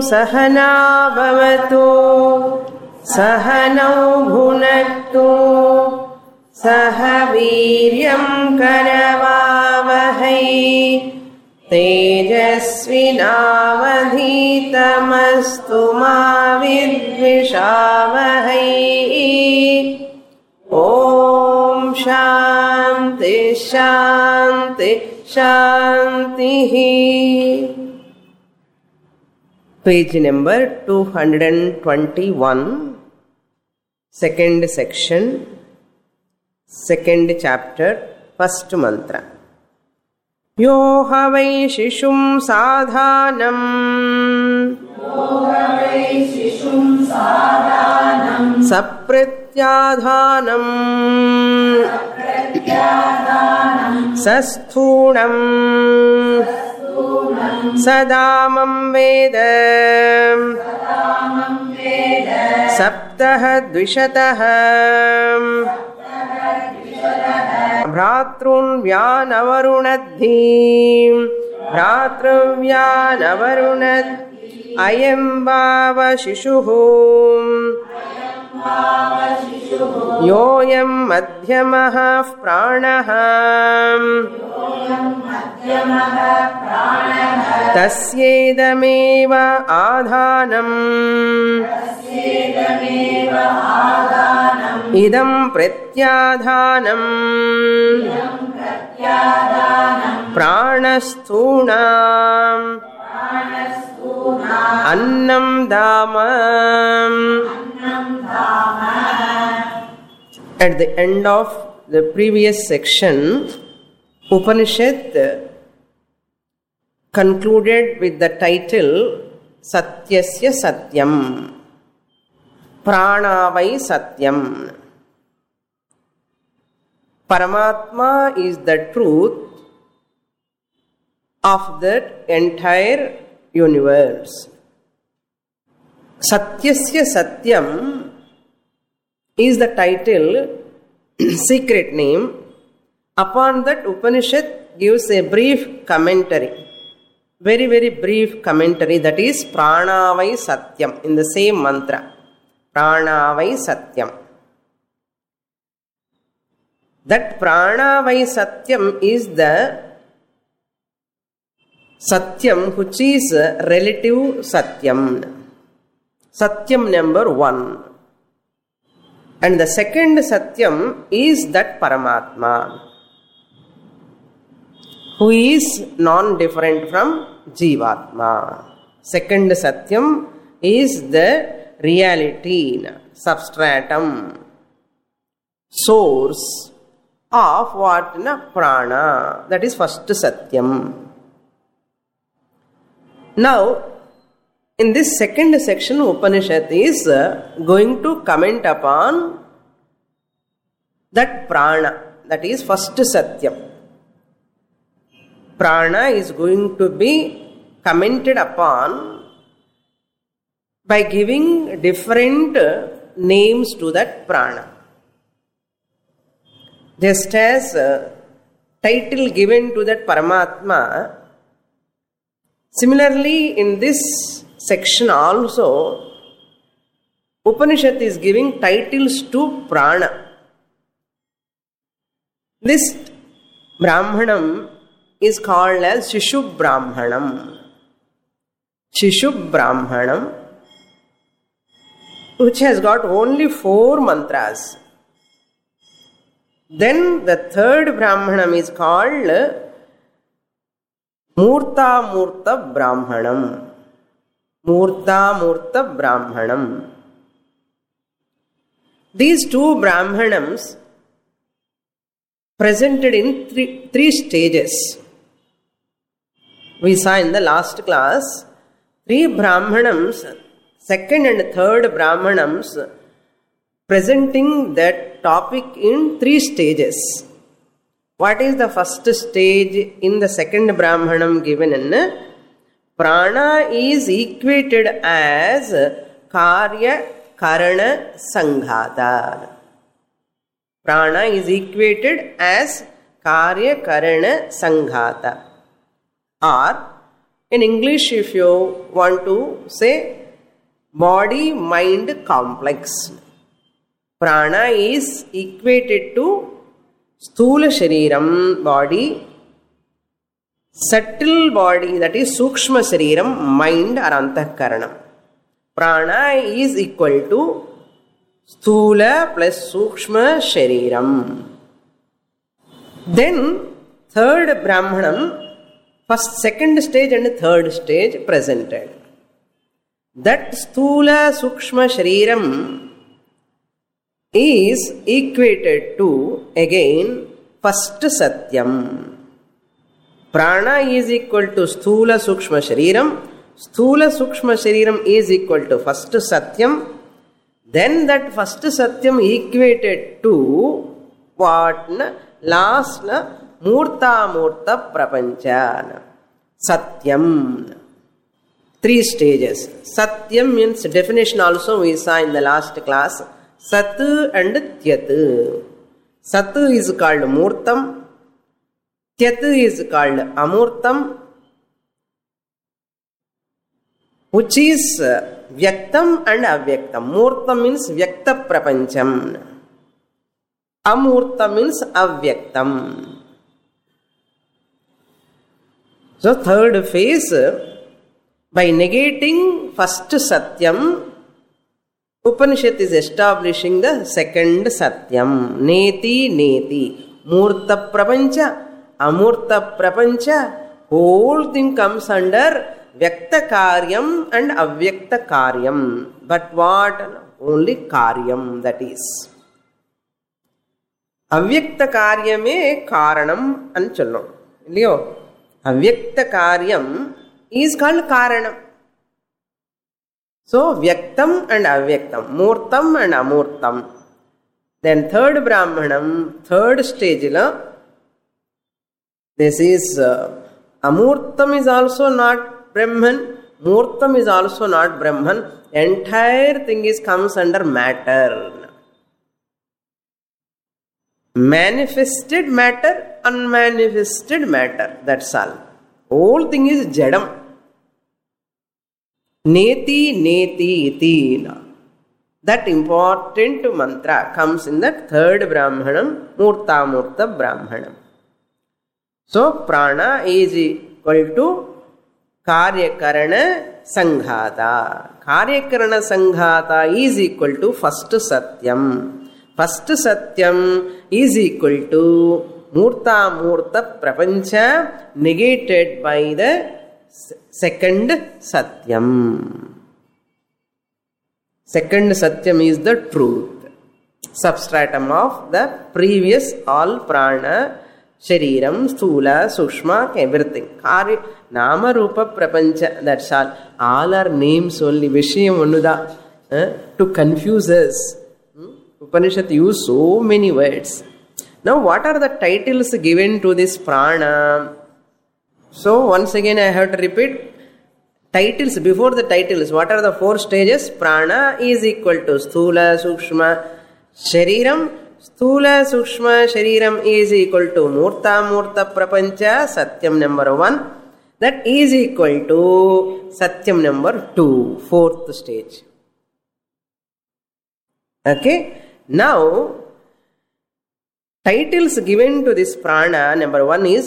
सहना भवतु सहनौ भुनक्तु सह वीर्यं करवावहै तेजस्विनावधीतमस्तु मा विद्विषावहै। ॐ शान्ति शान्ति शान्तिः। Page number 221, second section, second chapter, first mantra. यो ह वै शिशुं साधानं सप्रत्याधानं सस्थूणं सदामं वेद सप्तः द्विशतः भ्रातॄन्व्यानवरुणद्धि भ्रातृव्यानवरुणद् अयं वाव शिशुः योऽयं मध्यमः प्राणः तस्येदमेव आधानम् इदं प्रत्याधानम् प्राणस्थूणाम् अन्नं धाम. At the end of the previous section, Upanishad concluded with the title Satyasya Satyam, Pranavai Satyam. Paramatma is the truth of that entire universe. Satyasya Satyam is the title, secret name. Upon that, Upanishad gives a brief commentary, very, very brief commentary, that is Pranavai Satyam, in the same mantra. Pranavai Satyam. That Pranavai Satyam is the Satyam which is relative Satyam. Satyam number 1. And the second Satyam is that Paramatma, who is non-different from Jivatma. Second Satyam is the reality, substratum, source of what? Prana. That is first Satyam. Now, in this second section, Upanishad is going to comment upon that Prana, that is first Satyam. Prana is going to be commented upon by giving different names to that Prana. Just as title given to that Paramatma, similarly in this section also, Upanishad is giving titles to Prana. This Brahmanam is called as Shishu Brahmanam. Shishu Brahmanam, which has got only 4 mantras. Then the third Brahmanam is called Murta Murta Brahmanam. Murta Murta Brahmanam. These 2 Brahmanams presented in three stages. We saw in the last class 3 Brahmanams, second and third Brahmanams, presenting that topic in 3 stages. What is the first stage in the second Brahmanam given in? Prana is equated as Karya Karana Sanghata. Prana is equated as Karya Karana Sanghata. Or In English, if you want to say body-mind complex, prana is equated to sthula shariram, body, subtle body, that is sukshma shariram, mind or antahkaranam. Prana is equal to sthula plus sukshma shariram. Then third Brahmanam, second stage and third stage presented. That sthula sukshma shariram is equated to again first satyam. Prana is equal to sthula sukshma shariram. Sthula sukshma shariram is equal to first satyam. Then that first satyam equated to what? Last murta prapancha. Satyam. 3 stages. Satyam means definition also we saw in the last class. Sat and Tyat. Sat is called Murtam. Tyat is called Amurtam, which is Vyaktam and Avyaktam. Murtam means Vyakta Prapancham. Amurtam means Avyaktam. So third phase, by negating first Satyam, Upanishad is establishing the second Satyam. Neti, Neti. Murta Prapancha, Amurta Prapancha. Whole thing comes under Vyakta Karyam and Avyakta Karyam. But what? Only Karyam, that is. Avyakta Karyame Karanam and Challo. Leo. Avyakta Karyam is called Karanam. So, Vyaktam and Avyaktam, Murtam and Amurtam. Then third Brahmanam, third stage, this is Amurtam is also not Brahman, Murtam is also not Brahman. Entire thing comes under matter. Manifested matter, unmanifested matter, that's all. Whole thing is Jadam. Neti, Neti, Iti. That important mantra comes in that third Brahmanam, Murta Murta Brahmanam. So, prana is equal to Karyakarana Sanghata. Karyakarana Sanghata is equal to first Satyam. First Satyam is equal to Murta Murta Prapancha negated by the second Satyam. Second Satyam is the truth. Substratum of the previous all prana, shariram, sthula, sukshma, everything. Karya, nama, rupa, prapancha, that's all. All are names only. Vishayam Anuda. To confuse us. Upanishad use so many words. Now what are the titles given to this prana? So once again I have to repeat. Titles, before the titles, what are the 4 stages? Prana is equal to Sthula, Sukshma, Shariram. Sthula, Sukshma, Shariram is equal to Murta, Murta, Prapancha, Satyam number 1. That is equal to Satyam number 2, 4th stage. Okay. Now, titles given to this prana, number 1 is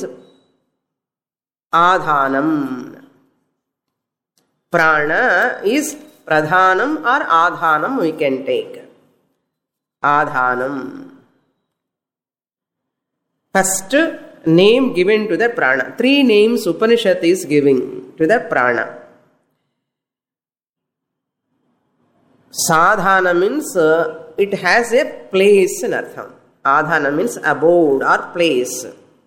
Adhanam. Prana is Pradhanam or Adhanam we can take. Adhanam. First name given to the prana. 3 names Upanishad is giving to the prana. Sadhana means it has a place in Artham. Adhana means abode or place.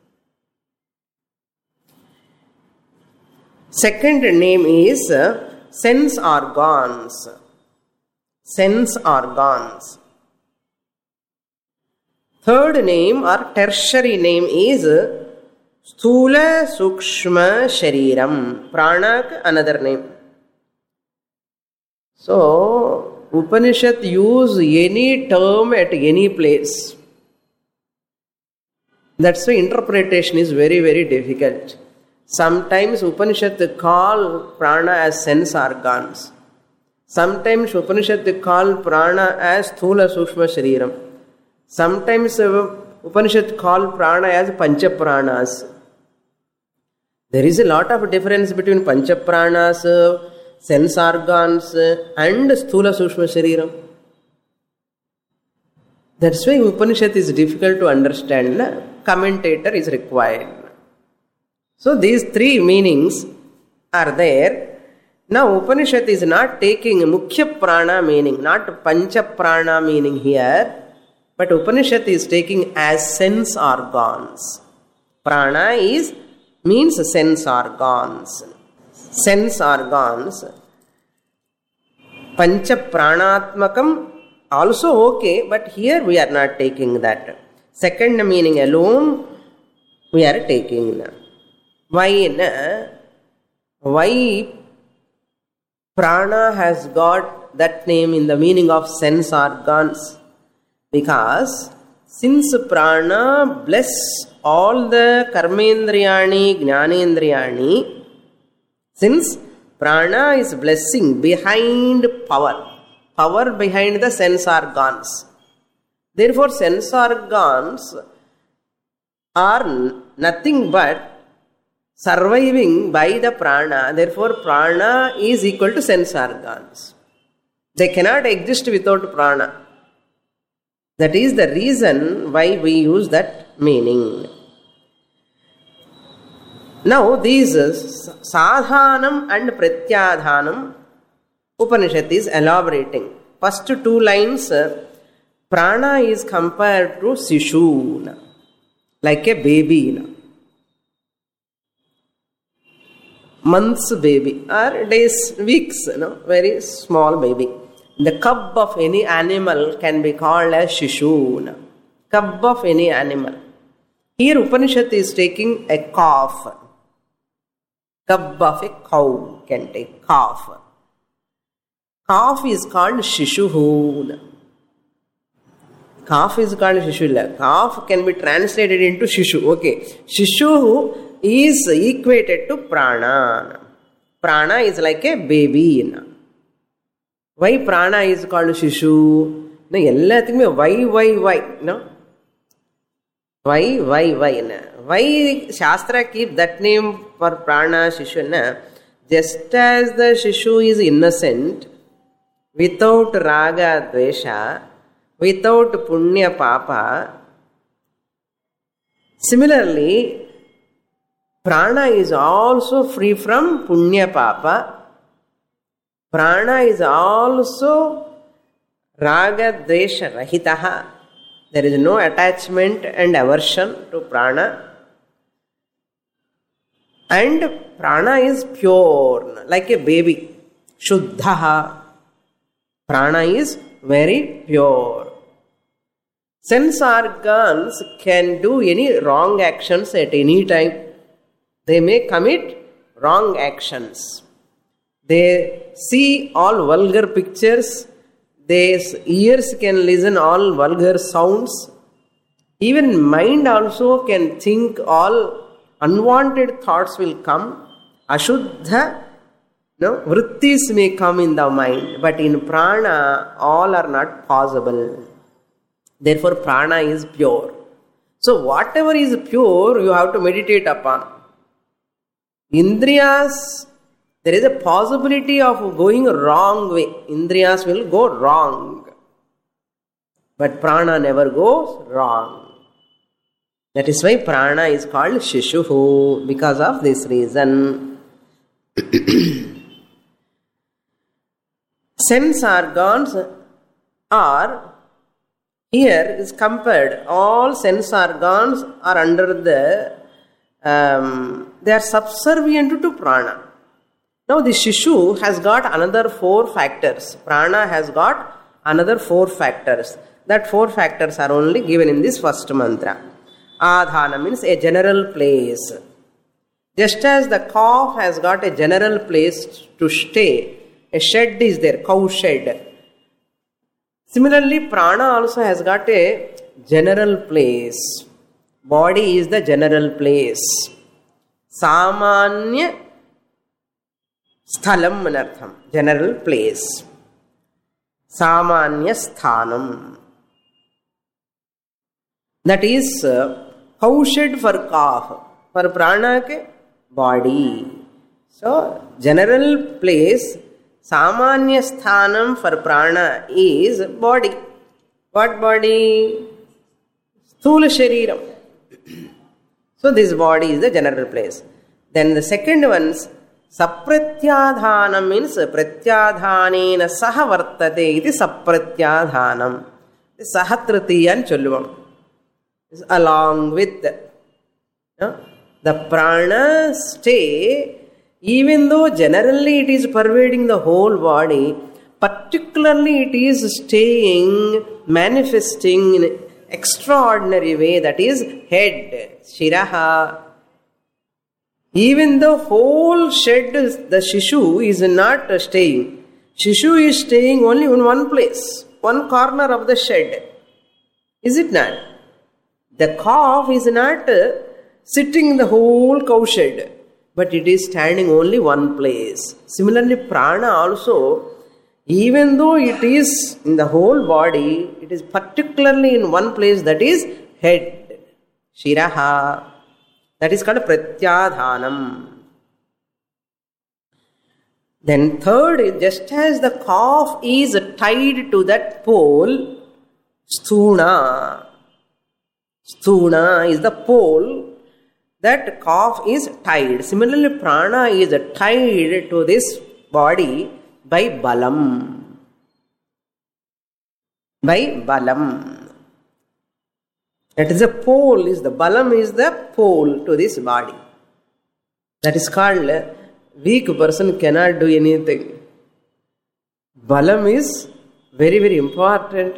Second name is sense organs. Sense organs. Third name or tertiary name is Sthula Sukshma Shariram. Prana another name. So, Upanishad use any term at any place. That's why interpretation is very, very difficult. Sometimes Upanishad call prana as sense organs. Sometimes Upanishad call prana as Sthula Sukshma Shariram. Sometimes Upanishad call prana as Pancha Pranas. There is a lot of difference between Pancha Pranas, sense organs and Sthula Sukshma Shariram. That's why Upanishad is difficult to understand. Commentator is required. So these three meanings are there. Now Upanishad is not taking Mukhya Prana meaning, not Pancha Prana meaning here, but Upanishad is taking as sense organs. Prana means sense organs. Sense organs. Pancha Pranatmakam also okay, but here we are not taking that. Second meaning alone we are taking. Why prana has got that name in the meaning of sense organs? Because since prana bless all the karmendriyani, jnanendriyani, since prana is blessing behind power behind the sense organs. Therefore, sense organs are nothing but surviving by the prana. Therefore, prana is equal to sense organs. They cannot exist without prana. That is the reason why we use that meaning. Now, these sadhanam and pratyadhanam, Upanishad is elaborating. First two lines, prana is compared to Sishu, like a baby. Months baby or days, weeks, very small baby. The cub of any animal can be called as Shishu. Cub of any animal. Here Upanishad is taking a calf. Cub of a cow can take calf. Calf is called Shishuhu. Calf is called Shishu. Calf can be translated into Shishu. Okay. Shishu is equated to prana. Prana is like a baby. Why prana is called Shishu? No, everything why? No? Why? Why Shastra keep that name for prana Shishu? Na? Just as the Shishu is innocent, without raga dvesha, without punya papa, similarly, prana is also free from punya papa. Prana is also raga dvesha rahitaha. There is no attachment and aversion to prana. And prana is pure, like a baby. Shuddhaha. Prana is very pure. Sense organs can do any wrong actions at any time. They may commit wrong actions. They see all vulgar pictures. Their ears can listen all vulgar sounds. Even mind also can think all unwanted thoughts will come. Ashuddha, vrittis may come in the mind. But in prana, all are not possible. Therefore, prana is pure. So, whatever is pure, you have to meditate upon. Indriyas, there is a possibility of going wrong way. Indriyas will go wrong. But prana never goes wrong. That is why prana is called Shishuhu, because of this reason. Sense organs are, here is compared, all sense organs are under the, they are subservient to prana. Now the Shishu has got another 4 factors. Prana has got another 4 factors. That 4 factors are only given in this first mantra. Adhana means a general place. Just as the calf has got a general place to stay, a shed is there, cow shed. Similarly, prana also has got a general place. Body is the general place. Samanya sthalam anartham, general place. Samanya sthanam. That is cowshed for calf. For prana ke body. So general place, samanya sthanam for prana is body. What body? Sthula shariram. So this body is the general place. Then the second one, sapratyadhanam means pratyadhanena saha vartate iti sapratyadhanam. Sahatratiyan cholluvam. Along with the prana stay, even though generally it is pervading the whole body, particularly it is staying, manifesting in extraordinary way, that is head, shiraha. Even the whole shed, the shishu is not staying. Shishu is staying only in one place, one corner of the shed. Is it not? The calf is not sitting in the whole cow shed, but it is standing only one place. Similarly, prana also, even though it is in the whole body, it is particularly in one place, that is head, shiraha. That is called pratyadhanam. Then third, just as the calf is tied to that pole, sthuna. Sthuna is the pole, that calf is tied. Similarly, prana is tied to this body by balam. By balam. That is a pole, the balam is the pole to this body. That is called, weak person cannot do anything. Balam is very, very important.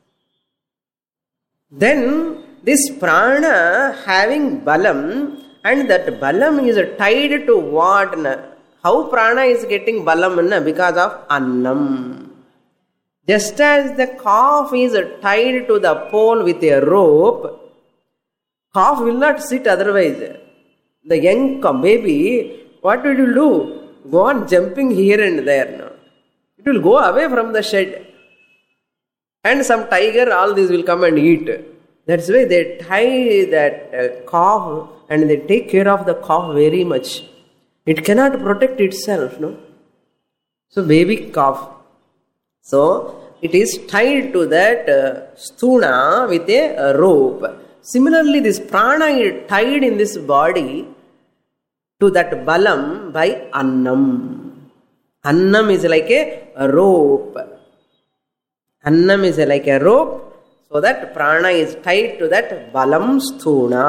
Then this prana having balam, and that balam is tied to what? How prana is getting balam? Because of annam. Just as the calf is tied to the pole with a rope, calf will not sit otherwise. The young baby, what will you do? Go on jumping here and there. No? It will go away from the shed. And some tiger, all these will come and eat. That's why they tie that calf and they take care of the calf very much. It cannot protect itself. No? So baby calf. So it is tied to that sthuna with a rope. Similarly, this prana is tied in this body to that balam by annam. Annam is like a rope. Annam is like a rope, so that prana is tied to that balam sthuna.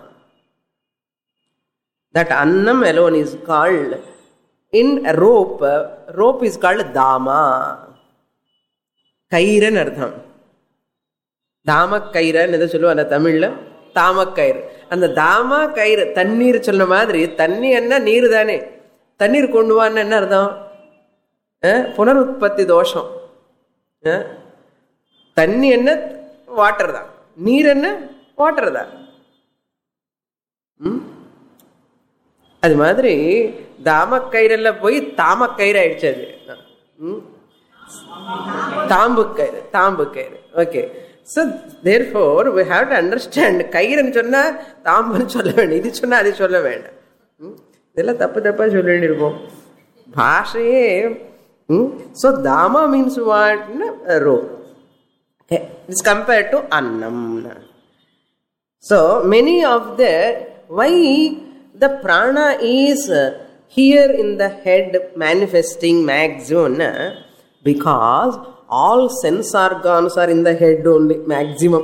That annam alone is called, in a rope is called dama. Kairan artham. தாமக்கயிறுன்னு எதை சொல்லுவாங்க தமிழ்ல? தாமக்கயிறு. அந்த தாமக்கயிறு தண்ணீர் சொன்ன மாதிரி, தண்ணி என்ன நீர் தானே, தண்ணீர் கொண்டு வான்னு என்ன அர்த்தம்? புனருற்பத்தி தோஷம். தண்ணி என்ன? வாட்டர் தான். நீர் என்ன? வாட்டர் தான். அது மாதிரி தாமக்கயிறுல போய் தாமக்கயிறு ஆயிடுச்சு. அது தாம்புக்கயிறு. தாம்புக்கயிறு. Okay. So therefore we have to understand, கயிறுன்னு சொன்னா தாம்புன்னு சொல்ல வேண்டாம், இது சொன்னா அது சொல்ல வேண்டாம். இதெல்லாம் தப்பு தப்பா சொல்ல வேண்டியிருப்போம் பாஷையே. So dama means what? Rope. Okay. It's compared to annam. So many of the, why the prana is here in the head manifesting maximum? Because all sense organs are in the head only, maximum.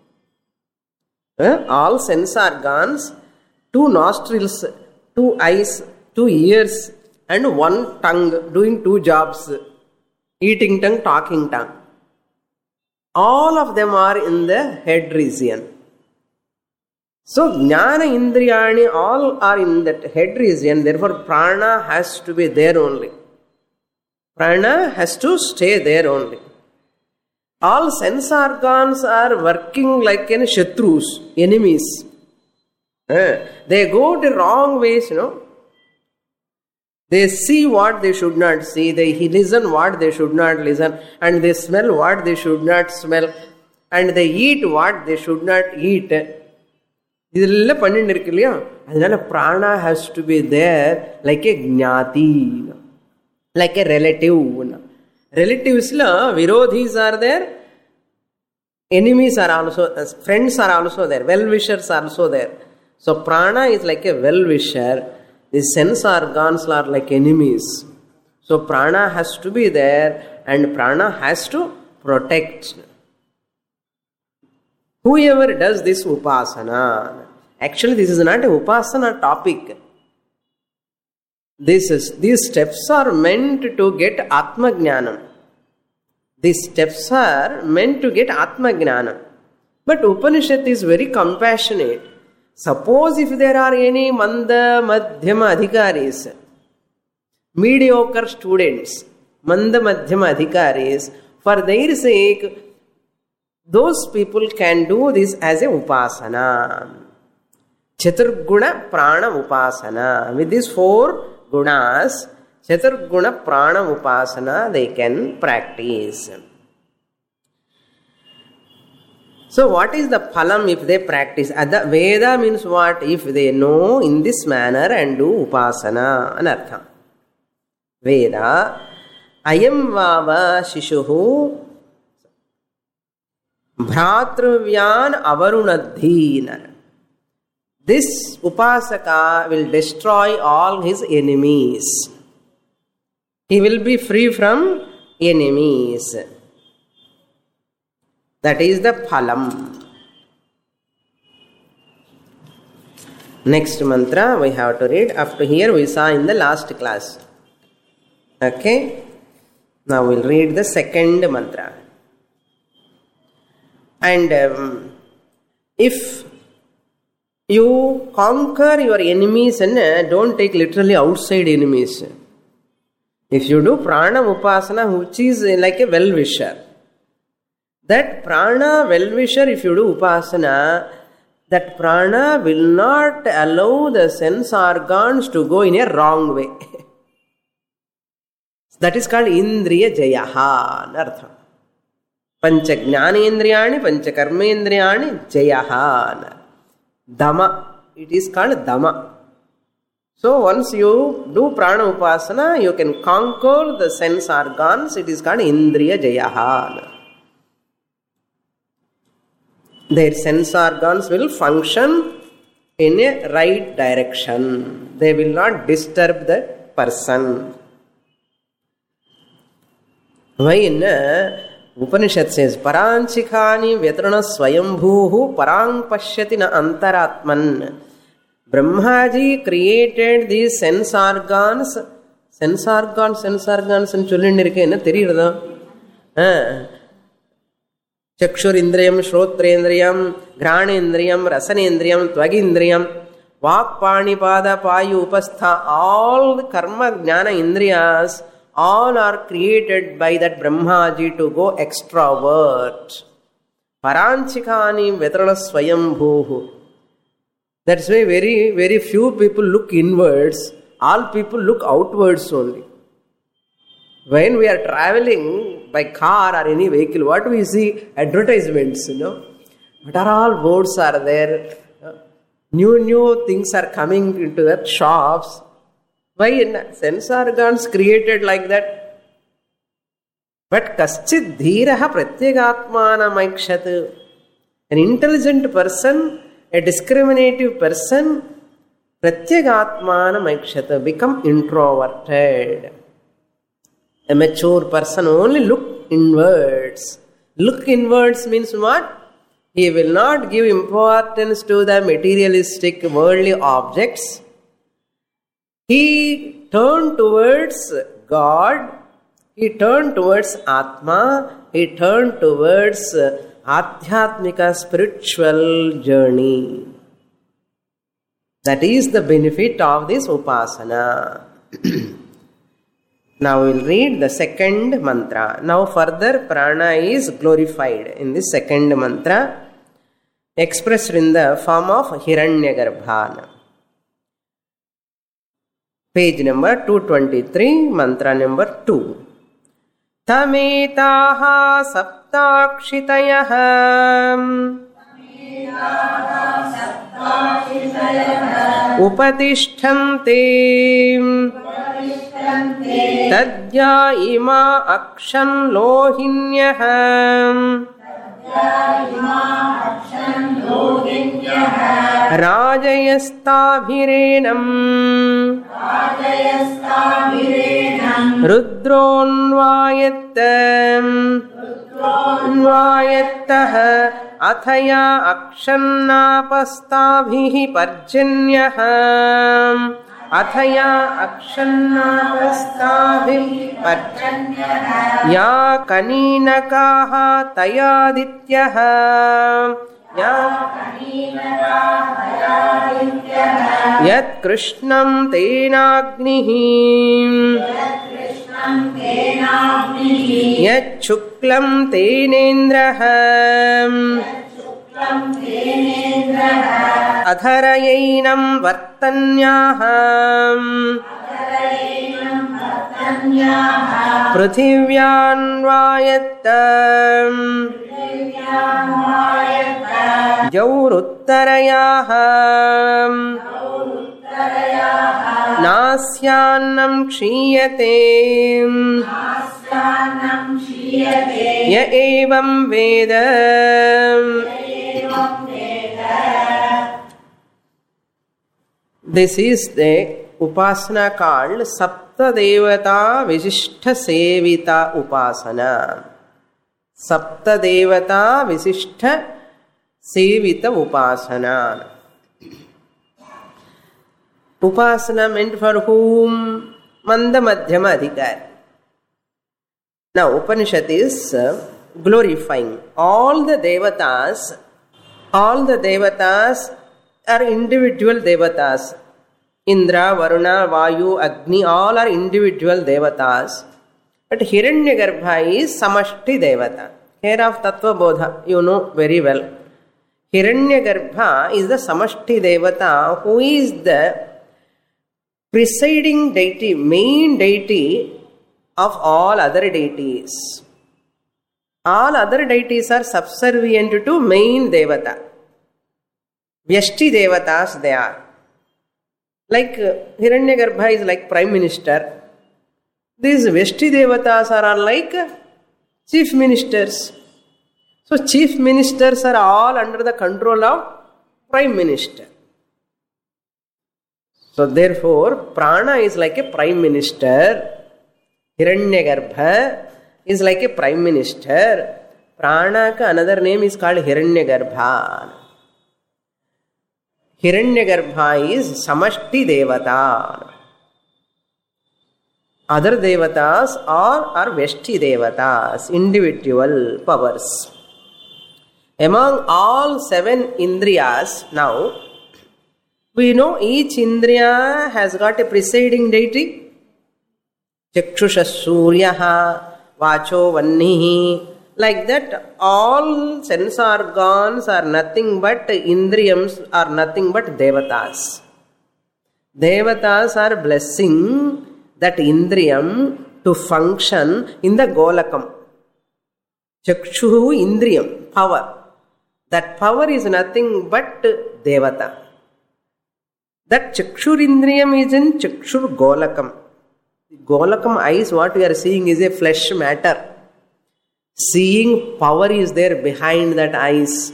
All sense organs, 2 nostrils, 2 eyes, 2 ears, and 1 tongue doing 2 jobs. Eating tongue, talking tongue. All of them are in the head region. So, jnana indriyani all are in that head region. Therefore, prana has to be there only. Prana has to stay there only. All sense organs are working like shatrus, enemies. They go to wrong ways, They see what they should not see, they listen what they should not listen, and they smell what they should not smell, and they eat what they should not eat. இதெல்லாம் பண்ணிட்டு இருக்கு இல்லையா? அதனால prana has to be there like a gnati, like a relative. Relatives-la virodhis are there, enemies are also, friends are also there, well-wishers are also there. So prana is like a well-wisher. The sense organs are like enemies. So prana has to be there and prana has to protect. Whoever does this upasana, actually this is not a upasana topic. These steps are meant to get Atma Jnanam. These steps are meant to get Atma Jnanam. But Upanishad is very compassionate. Suppose if there are any manda madhyama adhikaris, mediocre students, manda madhyama adhikaris, for their sake, those people can do this as a upasana. Chaturguna prana upasana. With these 4 gunas, Chaturguna prana upasana they can practice. So what is the phalam if they practice? Veda means what? If they know in this manner and do upasana. Anartha. Veda. Ayam vava shishuhu bhratruvyan avarunadhi. This upasaka will destroy all his enemies. He will be free from enemies. That is the phalam. Next mantra we have to read. After here we saw in the last class. Okay. Now we will read the second mantra. And if you conquer your enemies, and don't take literally outside enemies. If you do prana upasana, which is like a well-wisher, that prana well-wisher, if you do upasana, that prana will not allow the sense organs to go in a wrong way. That is called indriya jayaha. Nartha. Pancha jnanendriyani, pancha karmendriyani, jayaha. Dhamma. It is called Dhamma. So once you do prana upasana, you can conquer the sense organs. It is called indriya jayaha. Their sense organs will function in a right direction. They will not disturb the person. Why in Upanishad says, Paranchikhani vyatrana swayambhuhu parang pashyati na antaratman. Brahmaji created these sense organs. Sense organs and சொல்லிருக்கேன் என்ன தெரியுறதா? Chakshurindriyam, Shrotrendriyam, Granendriyam, Rasanendriyam, Tvagindriyam, Vakpanipada, Payu, Upastha, all the karma jnana indriyas, all are created by that Brahmaji to go extrovert. Paranchikani vetrana swayambhuhu. That's why very, very few people look inwards. All people look outwards only. When we are traveling by car or any vehicle, what we see? Advertisements, What are all boards are there? New things are coming into that shops. Why? Sense organs created like that. But kaschid dhiraha pratyagatmana maikshat. An intelligent person, a discriminative person, pratyagatmana maikshat, become introverted. A mature person only look inwards. Look inwards means what? He will not give importance to the materialistic worldly objects. He turned towards God. He turned towards Atma. He turned towards Adhyatmika spiritual journey. That is the benefit of this upasana. Now we will read the second mantra. Now further prana is glorified in this second mantra. expressed in the form of Hiranyagarbha. Page number 223, mantra number 2. Tametaha saptakshitayaha upatishthante tadya ima akshan lohinyah rajayastabhirenam rudronvayattah athaya akshannapastabhihi parjanyah athaya akshannapastabhihi parjanyah ya kaninakaha tayadityah yat krishnam tenagnihi yat shuklam tenendraha adharayainam vartanyah prithivyan vayattam Jauruttarayah Nasyannam kshiyate Ya evam veda. This is the upasana called Sapta Devata Visishta Sevita Upasana. Sapta Devata Visishta Sevita Upasana. Upasana meant for whom? Manda Madhyama Adhikari. Now Upanishad is glorifying all the devatas. All the devatas are individual devatas. Indra, Varuna, Vayu, Agni, all are individual devatas. But Hiranyagarbha is Samashti Devata. Care of Tattva Bodha, you know very well. Hiranyagarbha is the Samashti Devata who is the presiding deity, main deity of all other deities. All other deities are subservient to main Devata. Vyashti Devatas they are. Like Hiranyagarbha is like Prime Minister. These Vyashti Devatas are like Chief Ministers. So Chief Ministers are all under the control of Prime Minister. So therefore, Prana is like a Prime Minister. Hiranyagarbha is like a Prime Minister. Prana ka another name is called Hiranyagarbha. Hiranyagarbha is Samashti Devata. Other devatas are Vyashti devatas, individual powers. Among all 7 indriyas, now, we know each indriya has got a presiding deity. Chakshusha Suryaha, Vacho Vannihi. Like that, all sense organs are nothing but indriyams, are nothing but devatas. Devatas are blessing that indriyam to function in the golakam. Chakshu indriyam, power. That power is nothing but devata. That chakshur indriyam is in chakshur golakam. Golakam eyes, what we are seeing is a flesh matter. Seeing power is there behind that eyes.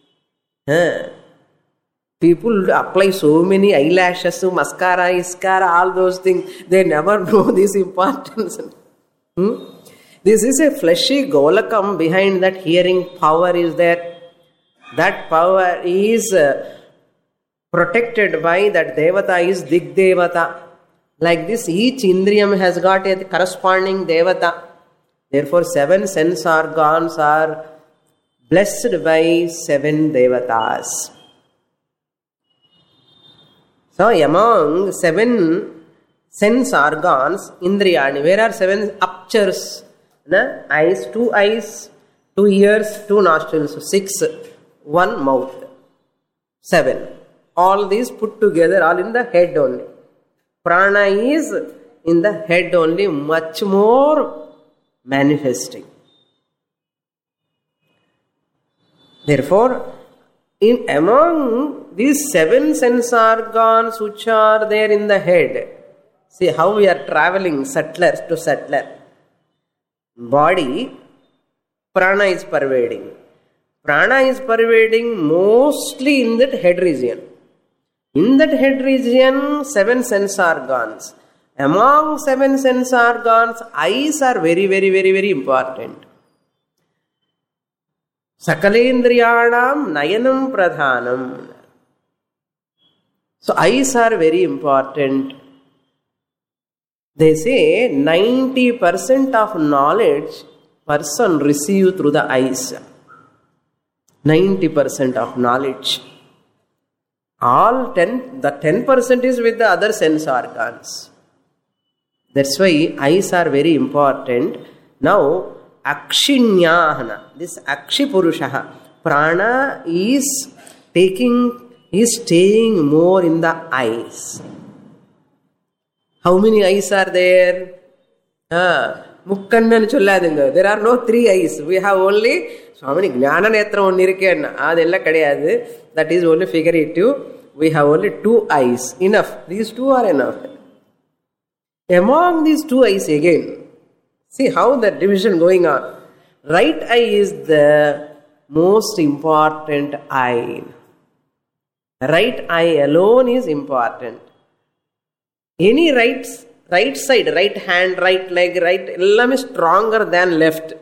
People apply so many eyelashes, mascara, iskara, all those things. They never know this importance. This is a fleshy golakam. Behind that hearing power is there. That power is protected by that devata is Dig Devata. Like this, each indriyam has got a corresponding devata. Therefore, 7 sense organs are blessed by 7 devatas. So, among 7 sense organs, indriyani, where are 7 upchars? Eyes, 2 ears, 2 nostrils, 6, 1 mouth. 7. All these put together, all in the head only. Prana is in the head only, much more manifesting. Therefore, among these 7 sense organs which are there in the head, see how we are traveling subtler to subtler. Body, prana is pervading. Prana is pervading mostly in that head region. In that head region, 7 sense organs. Among 7 sense organs, eyes are very, very, very, very important. Sakalendriyanam nayanam pradhanam. So eyes are very important. They say 90% of knowledge person receive through the eyes. 90% of knowledge. The 10% is with the other sense organs. That's why eyes are very important. Now, Akshinyahana, this Akshi Purushaha, prana is staying more in the eyes. How many eyes are there? Mukkannan solladunga. There are no 3 eyes. We have only Swamini Jnana Netra only irukkenna. Adella kadiyadu. That is only figurative. We have only 2 eyes. Enough. These 2 are enough. Among these 2 eyes again, see how the division going on. Right eye is the most important eye. Right eye alone is important. Any right side, right hand, right leg, right, ellam is stronger than left.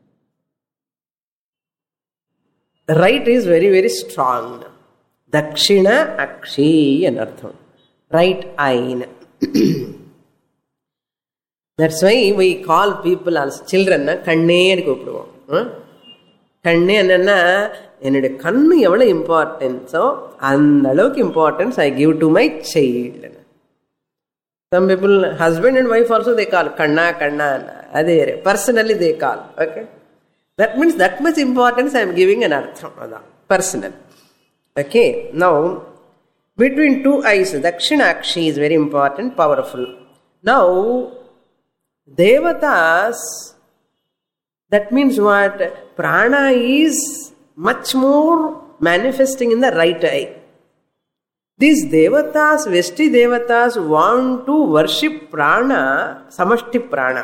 Right is very, very strong. Dakshina Akshi anartham. Right eye. That's why we call people as children Kanne and Kupudu. Kanne and என்னுடைய கண்ணு எவ்வளவு இம்பார்ட்டன்ஸோ அந்த அளவுக்கு importance I give to my child. Some people, husband and wife also they call kanna. Adhe personally they call. Okay, that means that much importance I am giving an artham. Personal. Okay, now between 2 eyes, Dakshinakshi is very important, powerful. Now Devatas, that means what? Prana is much more manifesting in the right eye. These devatas, Vesti devatas, want to worship prana, samashti prana.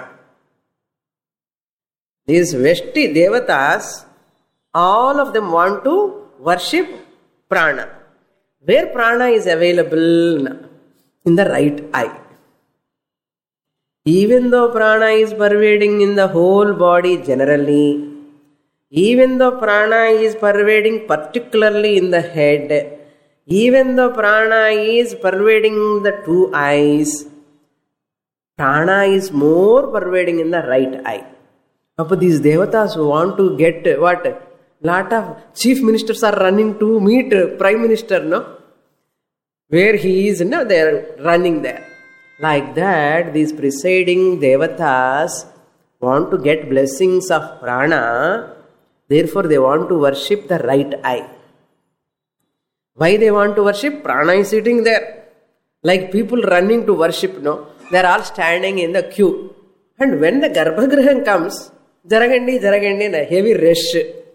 These Vesti devatas, all of them want to worship prana. Where prana is available? In the right eye. Even though prana is pervading in the whole body generally, even though prana is pervading particularly in the head, even though prana is pervading the 2 eyes, prana is more pervading in the right eye. But these devatas want to get what? Lot of chief ministers are running to meet prime minister, no? Where he is, no? They are running there. Like that, these presiding devatas want to get blessings of prana. Therefore, they want to worship the right eye. Why they want to worship? Prana is sitting there. Like people running to worship, no? They are all standing in the queue. And when the Garbhagrihan comes, Jaragandi, a heavy rush.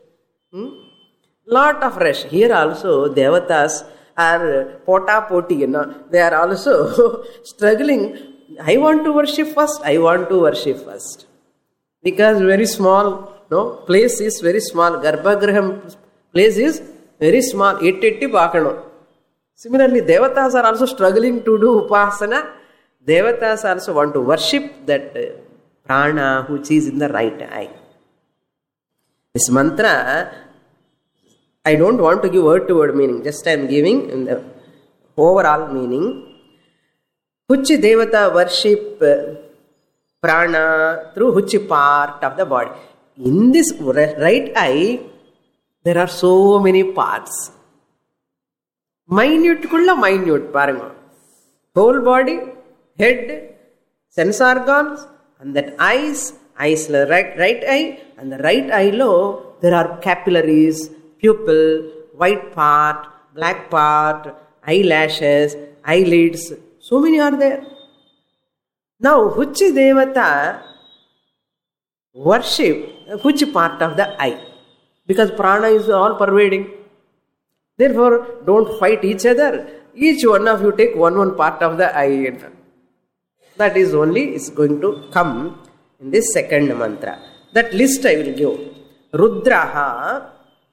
Lot of rush. Here also, devatas are pota-poti, you know. They are also struggling. I want to worship first. Because very small, no? Place is very small. Garbhagraham place is very small. Etti paakano. Similarly, devatas are also struggling to do upasana. Devatas also want to worship that prana which is in the right eye. This mantra, I don't want to give word-to-word meaning. Just I am giving in the overall meaning. Which devata worship prana through which part of the body. In this right eye, there are so many parts. Minute, paranga. Whole body, head, sense organs, and that eyes right eye, and the right eye low, there are capillaries, pupil, white part, black part, eyelashes, eyelids. So many are there. Now, which devata worship which part of the eye? Because prana is all pervading. Therefore, don't fight each other. Each one of you take one part of the eye. That is only is going to come in this second mantra. That list I will give. Rudraha.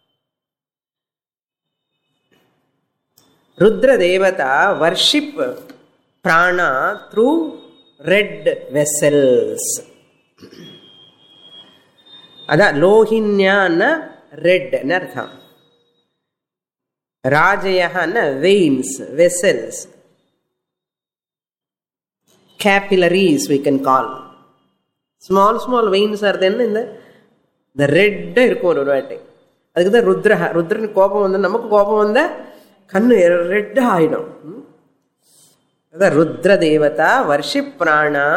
Rudra Devata worship prana through red vessels. Ada lohinya na red nartham. Rajayaha na veins, vessels. Capillaries we can call. Small veins are then in the red irukkum oru vaati. Adukku da Rudran கோபம் வந்து நமக்கு கோபம் வந்தா கண்ணு red ஆயிடும். அத ருத்ர தேவதா worship prana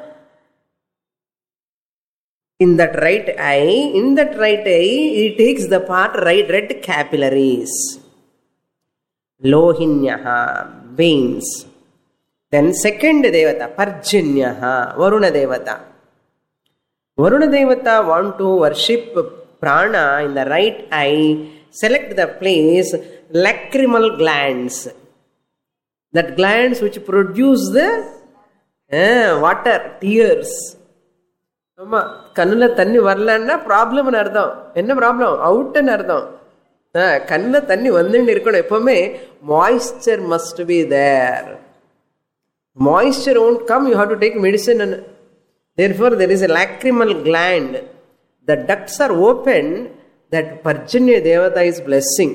in that right eye. In that right eye he takes the part red capillaries. Lohinyaha, veins. Then second devata Parjanyaha, Varuna devata. Varuna devata want to worship prana in the right eye. Select the place lacrimal glands. That glands which produce the water, tears. Amma kannula thanni varlanna problem nu ardham. Enna problem? Out nu ardham. Kannula thanni vandundu irukonu. Eppome moisture must be there. Moisture won't come, you have to take medicine. And therefore, there is a lacrimal gland. The ducts are open, that Parjanya Devata is blessing.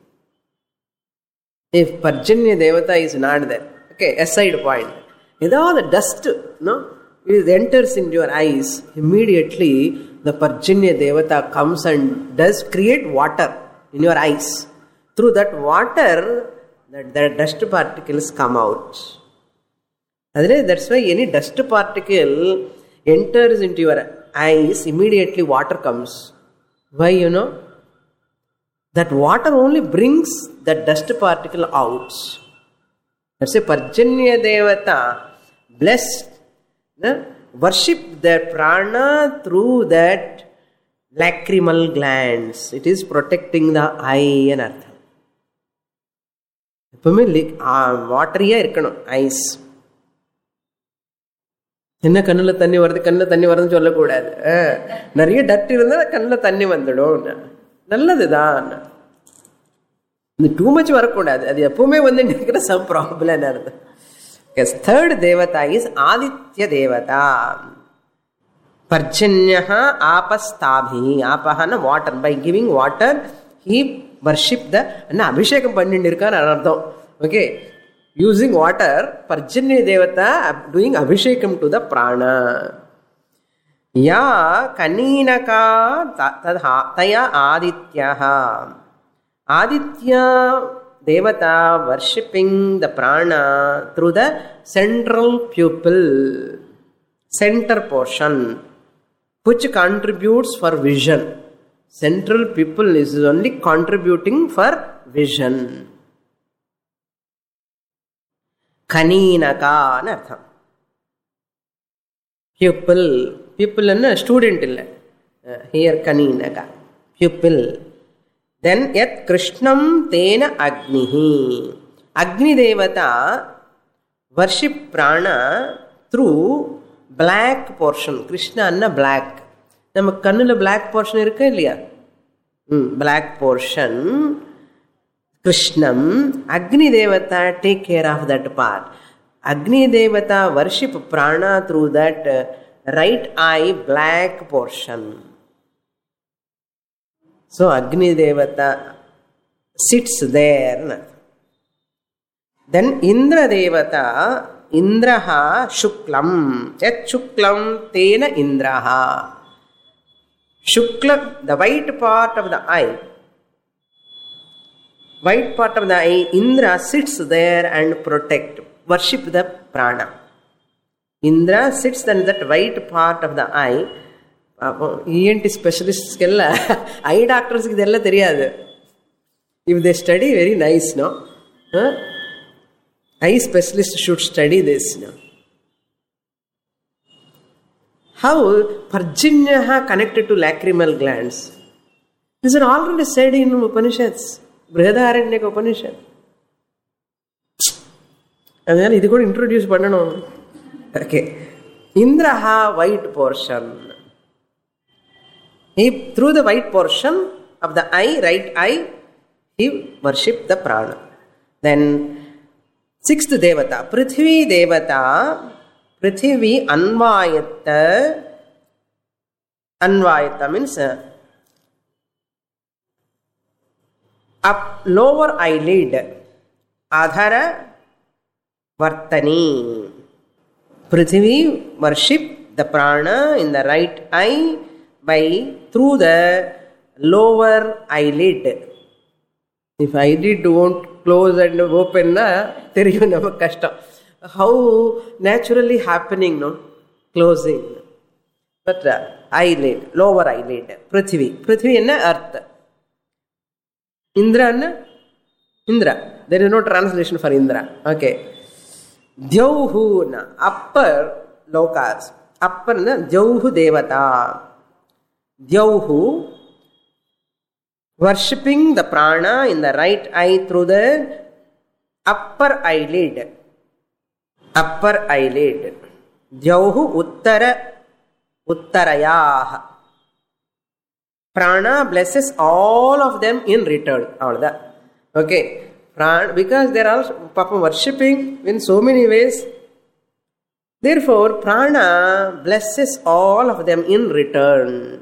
If Parjanya Devata is not there, okay, aside point. Without the dust, it enters into your eyes, immediately the Parjanya Devata comes and does create water in your eyes. Through that water, the dust particles come out. That's why any dust particle enters into your eyes, immediately water comes. Why, That water only brings the dust particle out. That's why Parjanya Devata blessed, worship the prana through that lacrimal glands. It is protecting the eye and artham. எப்பவுமே வாட்டரியா இருக்கணும் ice. என்ன கண்ணில் தண்ணி வருதுன்னு சொல்லக்கூடாது. நிறைய டட் இருந்தால் கண்ணில் தண்ணி வந்துடும், நல்லதுதான். இந்த டூ மச் வரக்கூடாது, அது எப்பவுமே வந்து நிற்கிற சம் ப்ராப்ளம் நடந்து. தேர்ட் தேவதா இஸ் ஆதித்ய தேவதா. பர்ஜன்யா ஆபஸ்தாபி. ஆபஹான water. By giving water he worship the. அபிஷேகம் பண்ணிட்டு இருக்கான்னு அர்த்தம். Okay, using water, Parjanya Devata doing abhishekam to the prana. Ya kaninaka taya adityaha. Aditya Devata worshipping the prana through the central pupil, center portion, which contributes for vision. Central pupil is only contributing for vision. கனீனகான்னு அர்த்தம். Pupil. பியூப்பிள்னா student இல்லை. Here கனீனகா, pupil. Then யத் கிருஷ்ணம் தேன அக்னிஹி. அக்னி தேவதா வர்ஷிப் பிராணா த்ரூ பிளாக் போர்ஷன். கிருஷ்ணான்னா பிளாக். நம்ம கண்ணில் பிளாக் போர்ஷன் இருக்கு இல்லையா? Black portion. Krishnam, Agni Devata take care of that part. Agni Devata worship prana through that right eye black portion. So Agni Devata sits there. Then Indra Devata, Indraha Shuklam. Yat Shuklam Tena Indraha. Shukla, the white part of the eye. White part of the eye, Indra sits there and protect, worship the prana. Indra sits in that white part of the eye. ENT specialists, eye doctors, இதெல்லாம் தெரியாது. If they study, very nice, no? Eye specialist should study this, no? How Parjanya connected to lacrimal glands. This is already said in Upanishads. Brihadaranyaka Upanishad. And then this could introduce Pandana. Okay. Indraha, white portion. He, through the white portion of the eye, right eye, he worshipped the prana. Then, sixth devata, Prithvi devata, Prithvi Anvayata. Anvayata means up lower eyelid. Adhara Vartani. Prithvi worship the prana in the right eye through the lower eyelid. If eyelid won't close and open, theriyum namak kashtam. How naturally happening, no? Closing. But eyelid, lower eyelid, Prithvi. Prithvi is earth. Indra is Indra. There is no translation for Indra. Okay. Dyauhu na upper lokas. Upper na Dyauhu devata. Dyauhu worshipping the prana in the right eye through the upper eyelid. Upper eyelid. Dyauhu uttarayah. Prana blesses all of them in return. All that. Okay. Because they are all worshipping in so many ways. Therefore, prana blesses all of them in return.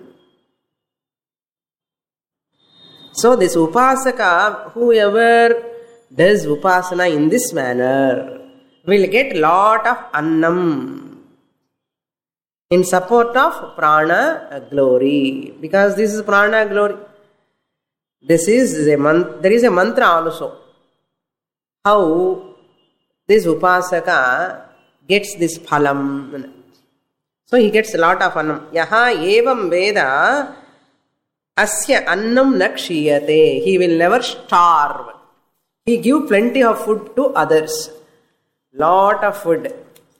So this upasaka, whoever does upasana in this manner, will get lot of annam in support of prana glory. Because this is prana glory. This is there is a mantra also. How this upasaka gets this phalam. So he gets a lot of annam. Yaha evam veda asya annam nakshiyate. He will never starve. He give plenty of food to others. Lot of food.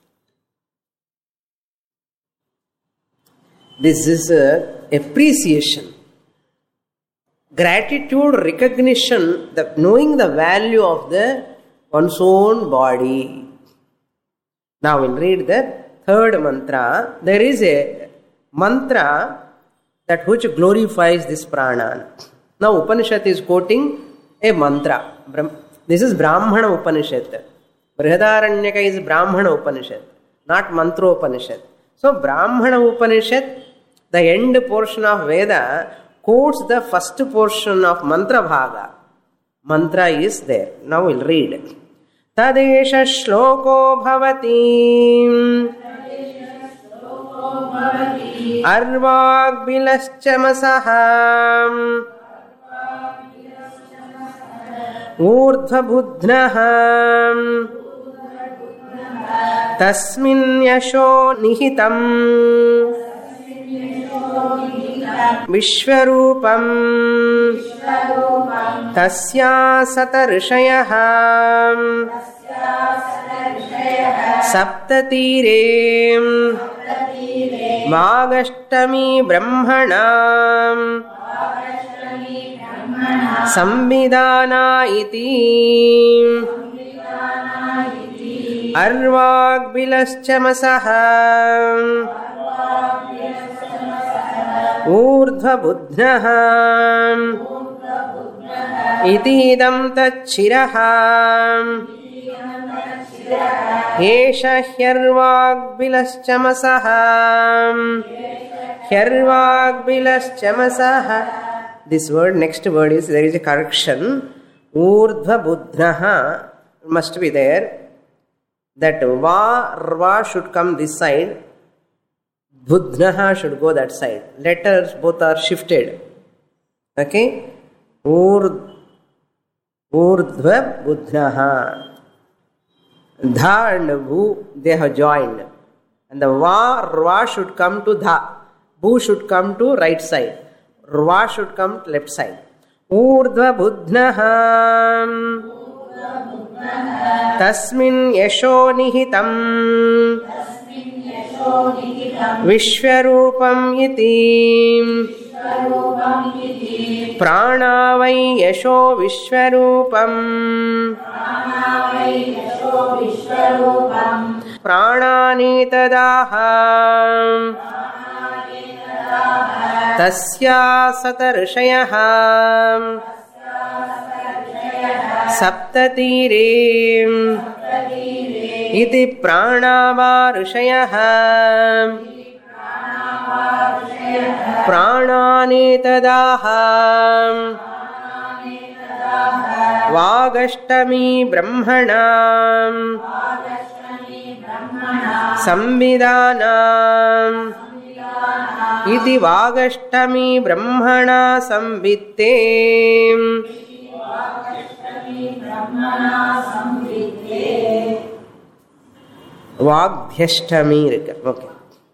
This is appreciation. Gratitude, recognition, knowing the value of one's own body. Now we'll read the third mantra. There is a mantra that which glorifies this prana. Now Upanishad is quoting a mantra. This is Brahmana Upanishad. Brihadaranyaka is Brahmana Upanishad, not Mantra Upanishad. So Brahmana Upanishad, the end portion of Veda, quotes the first portion of mantra bhaga. Mantra is there. Now we'll read. Tadesha shloko bhavati arvag bilaschamasaha urdhva budhnaha tasmin yasho nihitam Vishwarupam Tasya Satarshayah Saptatire Magashtami Brahmana Samvidana iti Arvag Bilaschamasaha Urdhva Budhnaha Itidam Tachiraha Esha Hyarvag Bilaschamasaha Hyarvag Bilaschamasaha. This word, next word is, there is a correction. Urdhva Budhnaha must be there. That Rva should come this side. Budhnaha should go that side. Letters both are shifted. Okay? Urdhva Budhnaha. Dha and Bhu, they have joined. And the Rva should come to Dha. Bhu should come to right side. Rva should come to left side. ऊर्ध्व बुध्नः तस्मिन् यशो निहितम् विश्वरूपम् इति प्राणा वै यशो विश्वरूपम् प्राणानि तदाह तस्या सतर्षयः सप्ततीरे इति प्राणावा ऋषयः प्राणानि तदाह वागष्टमी ब्रह्मणा संविदानाम् इति वागष्टमी ब्रह्मणा संवित्ते வாக்யஷ்டமி இருக்கு. Okay.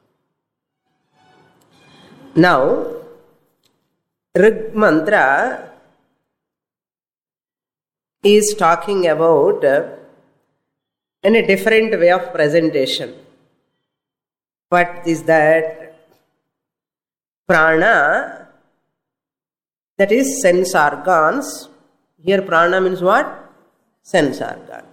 Now Rig mantra is talking about in a different way of presentation. What is that? Prana, that is sense organs. Here prana means what? Sense organs.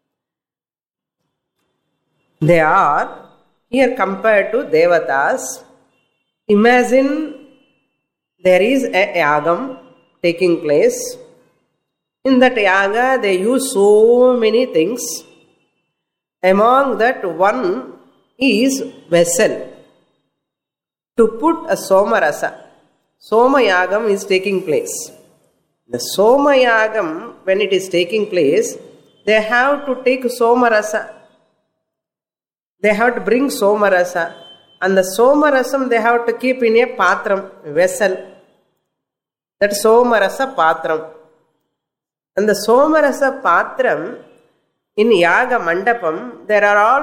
They are here compared to devatas. Imagine there is a yagam taking place. In that yaga they use so many things. Among that one is vessel to put a somarasa. Soma yagam is taking place. The soma yagam, when it is taking place, they have to take somarasa. They have to bring somarasa, and the somarasam they have to keep in a patram, vessel. That somarasa patram. And the somarasa patram in yaga mandapam, there are all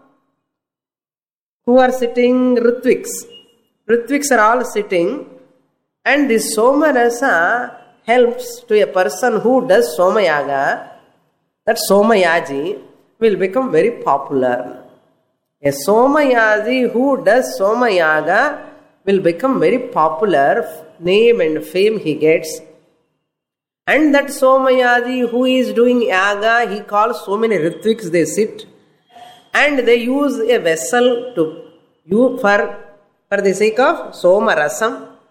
who are sitting ritviks. Ritviks are all sitting, and this somarasa helps to a person who does somayaga. That somayaji will become very popular. A somayaji who does somayaga will become very popular, name and fame he gets. And that somayaji who is doing yaga, he calls so many ritviks, they sit and they use a vessel to use for the sake of somarasam.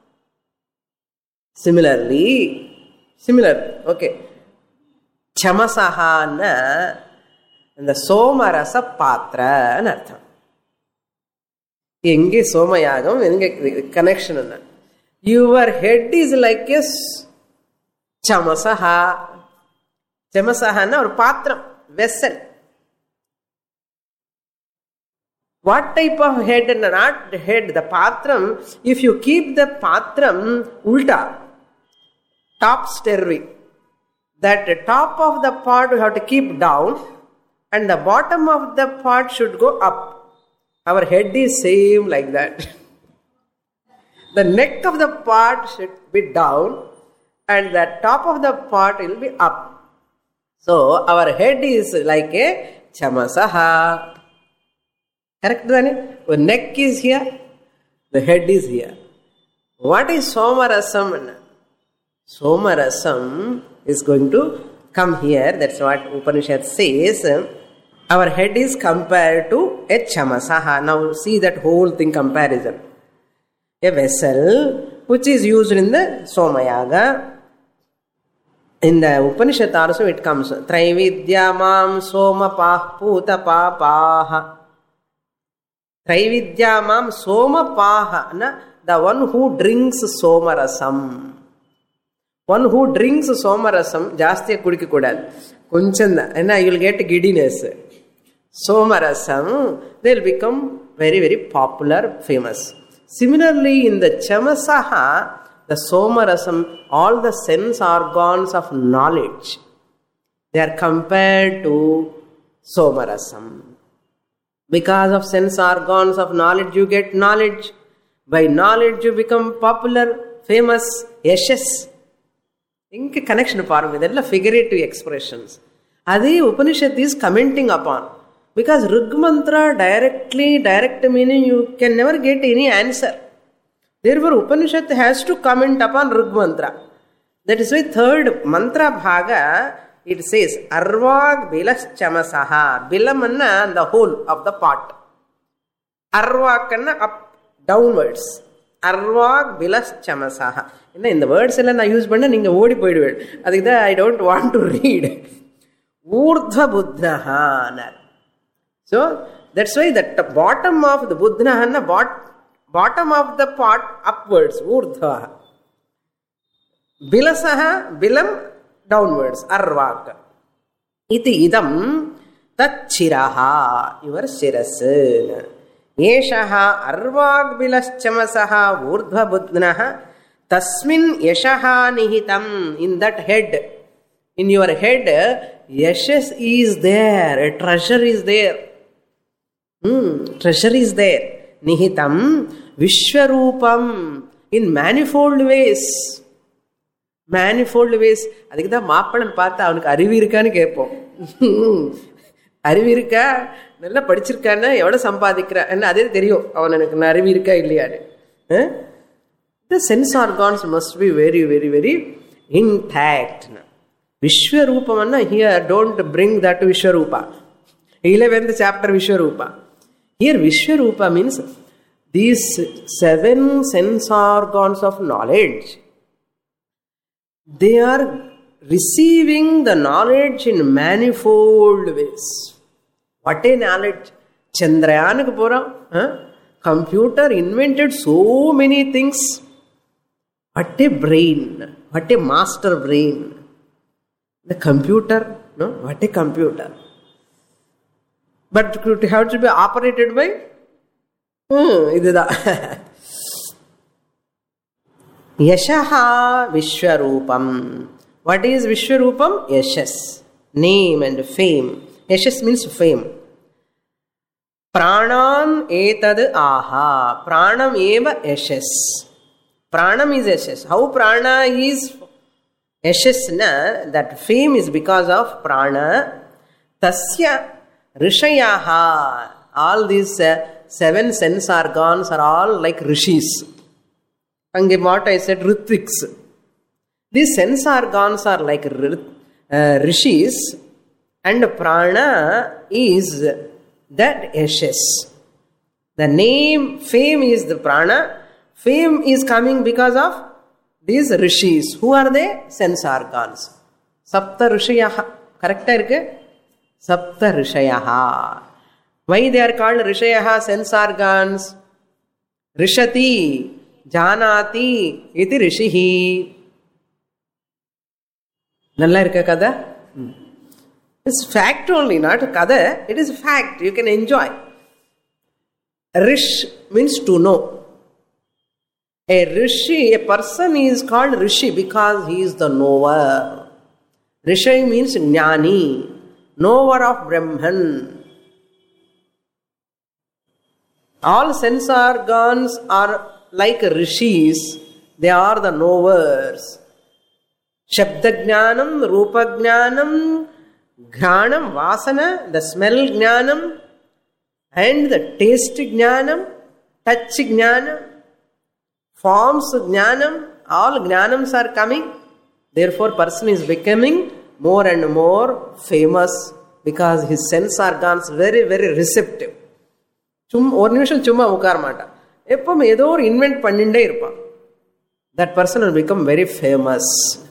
Similarly, okay, chamasahana and the somarasa patra anartham. Enge somayagam, enge connection anna. Your head is like a chamasaha. Chamasaha na or patram, vessel. What type of head? Not head, the patram. If you keep the patram ulta, top stairway, that the top of the pot you have to keep down and the bottom of the pot should go up. Our head is same like that. The neck of the pot should be down and the top of the pot will be up. So our head is like a chamasaha. Correct? The neck is here, the head is here. What is somarasam? Somarasam is going to come here. That's what Upanishad says. Our head is compared to a chamasaha. Now see that whole thing comparison. A vessel which is used in the somayaga. In the Upanishad also it comes. Traividya mam somapah putapapaha. Traividya mam somapaha. The one who drinks somarasam. One who drinks somarasam, ಜಾಸ್ತಿ ಕುಡಿಕೆ ಕೊಡಲ್ಲ, ಕೊಂಚಂದ, you will get giddiness. Somarasam, they will become very, very popular, famous. Similarly, in the chamasaha, the somarasam, all the sense organs of knowledge, they are compared to somarasam. Because of sense organs of knowledge, you get knowledge. By knowledge, you become popular, famous, yashas. Inke connection parum idella figurative expressions. Adi Upanishad is commenting upon. Because Rig mantra direct meaning you can never get any answer. Therefore Upanishad has to comment upon Rig mantra. That is why third mantra bhaga, it says Arvag Bilaschamasaha. Bilamanna the whole of the pot. Arvakanna up downwards. Arvag Bilaschamasaha. In the words I use panna ninga odi poiduvel. Adikku I don't want to read. Urdhva buddhaha. So that's why the bottom of the buddhaha, bottom of the pot upwards. Urdhva. Bilasaha, bilam downwards. Arvag. Iti idam tat chiraha. Your shiras. Yeshaha arvag bilaschamasaha urdhva buddhaha. Tasmin yashaha nihitam. In that head, in your head, yashas is there, a treasure is there. Treasure is there. Nihitam Vishwarupam in manifold ways. Manifold ways. அதுக்கு தான் மாப்பழம் பார்த்தா அவனுக்கு அறிவு இருக்கான்னு கேட்போம். அறிவு இருக்கா, நல்லா படிச்சிருக்கான்னா எவ்வளவு சம்பாதிக்கிறா என்ன அதே தெரியும் அவனுக்கு அறிவு இருக்கா இல்லையான்னு. The sense organs must be very, very, very intact. Vishwarupam, here don't bring that Vishwarupa. 11th chapter Vishwarupa. Here Vishwarupa means these 7 sense organs of knowledge. They are receiving the knowledge in manifold ways. What a knowledge! Chandrayanukku poram. Computer invented so many things. What a brain! What a master brain! The computer, no? What a computer! But it has to be operated by Yashaha Vishwarupam. What is Vishwarupam? Yashas. Name and fame. Yashas means fame. Pranam etad aha. Pranam eva yashas. Pranam is yashas. How prana is yashas? That fame is because of prana. Tasya Rishayaha. All these 7 sense organs are all like rishis. And what I said, Ritviks. These sense organs are like rishis, and prana is that yashas. The name, fame is the prana. Fame is coming because of these rishis. Who are they? Sense organs. Sapta Rishayaha. Correct? Sapta Rishayaha. Why they are called Rishayaha, sense organs? Rishati, Janati, iti Rishihi. Nalla irukka kada? It's fact only, not kada. It is fact. You can enjoy. Rish means to know. A Rishi, a person is called Rishi because he is the knower. Rishi means Jnani. Knower of Brahman. All sense organs are like rishis. They are the knowers. Shabda jnanam, rupa jnanam, ghanam, vasana, the smell jnanam, and the taste jnanam, touch jnanam, forms jnanam. All jnanams are coming. Therefore, person is becoming more and more famous because his sense organs very, very receptive. ஒரு நிமிஷம் சும்மா உட்கார மாட்டான். எப்பவும் ஏதோ ஒரு invent பண்ணிட்டே இருப்பான். That person will become very famous.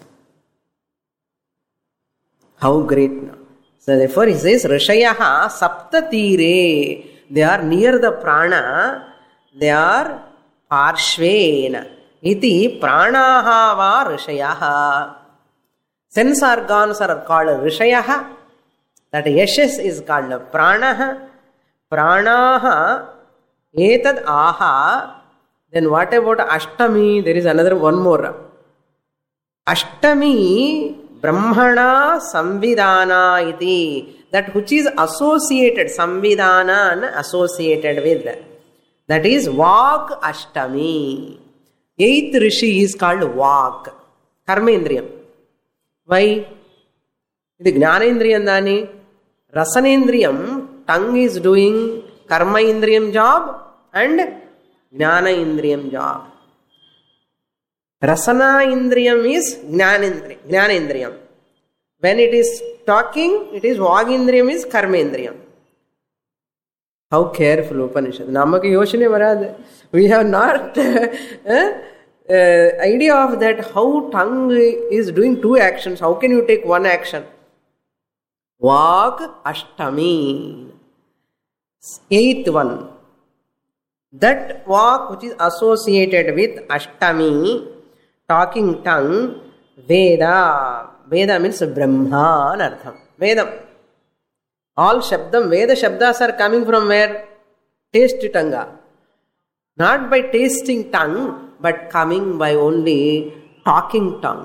How great now. So therefore he says Rishayaha sapta tire. They are near the prana. They are parshvena. Iti pranaha va rishayaha. Sense organs are called Rishayaha. That yashas is called Pranaha. Pranaha etad aha. Then what about Ashtami? There is another one more. Ashtami Brahmana Samvidana iti. That which is associated, Samvidana associated with. That is Vak Ashtami. 8th Rishi is called Vak. Karmendriyam. Why? This is Jnanendriyam dani. Rasanendriyam, tongue is doing Karma Indriyam job and Jnana Indriyam job. Rasana Indriyam is Jnanendriyam. When it is talking, it is Vagindriyam is Karmendriyam. How careful Upanishad. Namaka yoshane varad. We have not idea of that how tongue is doing two actions. How can you take one action? Vak Ashtami. Eighth one. That Vak which is associated with Ashtami, talking tongue, Veda. Veda means Brahma anartham. Vedam. All Shabdam, Veda Shabdas are coming from where? Taste tongue. Not by tasting tongue, but coming by only talking tongue.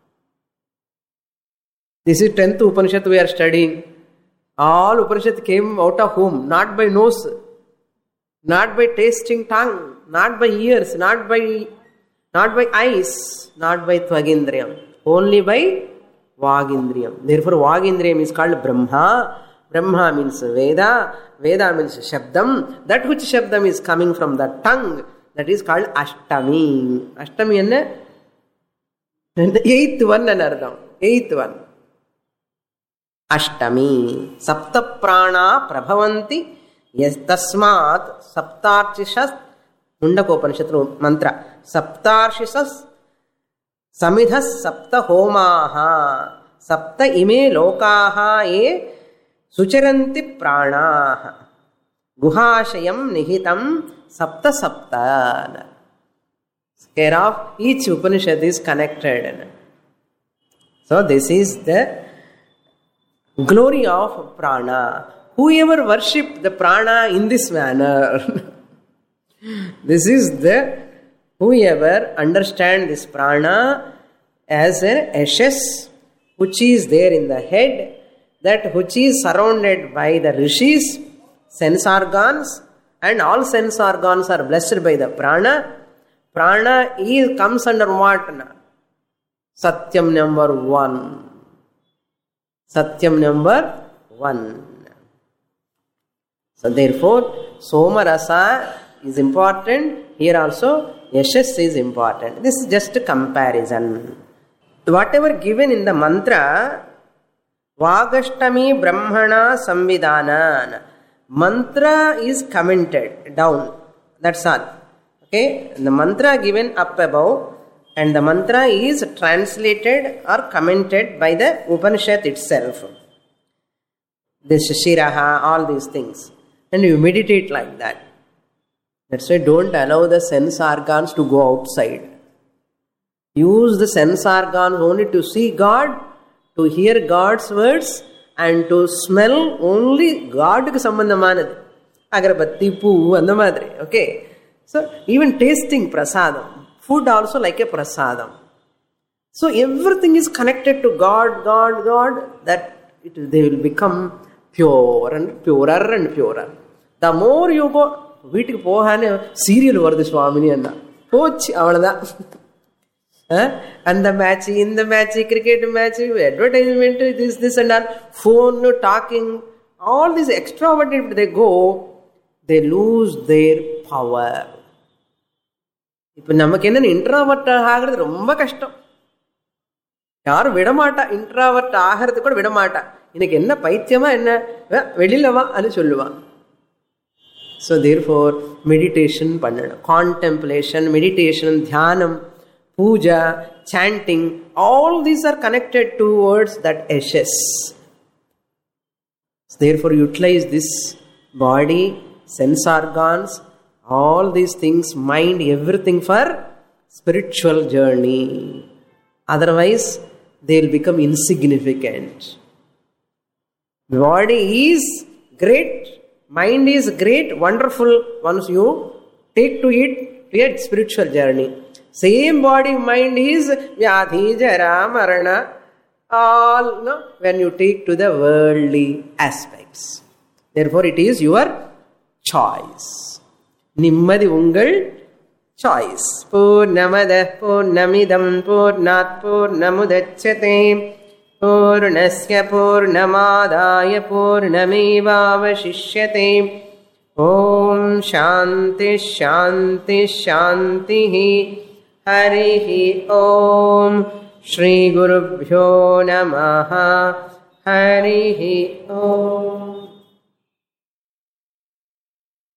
This is 10th Upanishad we are studying. All Upanishad came out of whom? Not by nose, not by tasting tongue, not by ears, not by eyes, not by Tvagindriyam, only by Vagindriyam. Therefore Vagindriyam is called Brahma. Brahma means Veda. Veda means Shabdam. That which Shabdam is coming from the tongue, that is called Ashtami. Ashtami enna? The eighth one anardam. Eighth one. Ashtami. Sapta prana prabhavanti yastasmat saptarchishas Mundakopanishad mantra. Saptarchishas samidhas sapta homaha sapta ime lokaha ye sucharanti pranaha guhashayam nihitam sapta sapta. Care of each Upanishad is connected. So this is the glory of prana. Whoever worship the prana in this manner, this is the whoever understand this prana as an ashes which is there in the head, that which is surrounded by the rishis, sense organs, and all sense organs are blessed by the prana. Prana comes under what? Satyam number 1. Satyam number 1. So therefore, Soma Rasa is important. Here also, Yashas is important. This is just a comparison. Whatever given in the mantra, Vagashtami Brahmana Samvidhanan. Mantra is commented down. That's all. Okay? The mantra given up above, and the mantra is translated or commented by the Upanishad itself. This Shiraha, all these things. And you meditate like that. That's why don't allow the sense organs to go outside. Use the sense organs only to see God, to hear God's words, and to smell only God ku sambandhamanadu. Agarbatti, poo, and the madre. Okay. So even tasting prasadam. Food also like a prasadam. So everything is connected to God, God, God, that they will become pure and purer and purer. The more you go, வீட்டுக்கு போகானே serial வருது சுவாமினி அண்ணா போச்சு அவ்வளோதான். அந்த match இந்த match cricket match advertisement this and all phone talking all this extroverted they go, they lose their power. இப்போ நமக்கு என்ன introvert ஆகிறது ரொம்ப கஷ்டம். யாரும் விடமாட்டா, இன்ட்ராவர்ட் ஆகிறது கூட விடமாட்டா. எனக்கு என்ன பைத்தியமா என்ன வெளியில வா அது சொல்லுவான். So therefore meditation பண்ணணும், contemplation, meditation, dhyanam, puja, chanting, all these are connected towards that ashes. So therefore utilize this body, sense organs, all these things, mind, everything for spiritual journey. Otherwise they will become insignificant. Body is great, mind is great, wonderful once you take to it a spiritual journey. Same body, mind is vyadhi, jara, marana, all when you take to the worldly aspects. Therefore it is your choice. Nimmadi ungal choice. Purnamada purnamidam purnat purnamudachyate పూర్ణస్య పూర్ణమాదాయ పూర్ణమేవావశిష్యతే. ఓం శాంతి శాంతి శాంతి. హరి ఓం. శ్రీ గురుభ్యో నమః. హరి ఓం.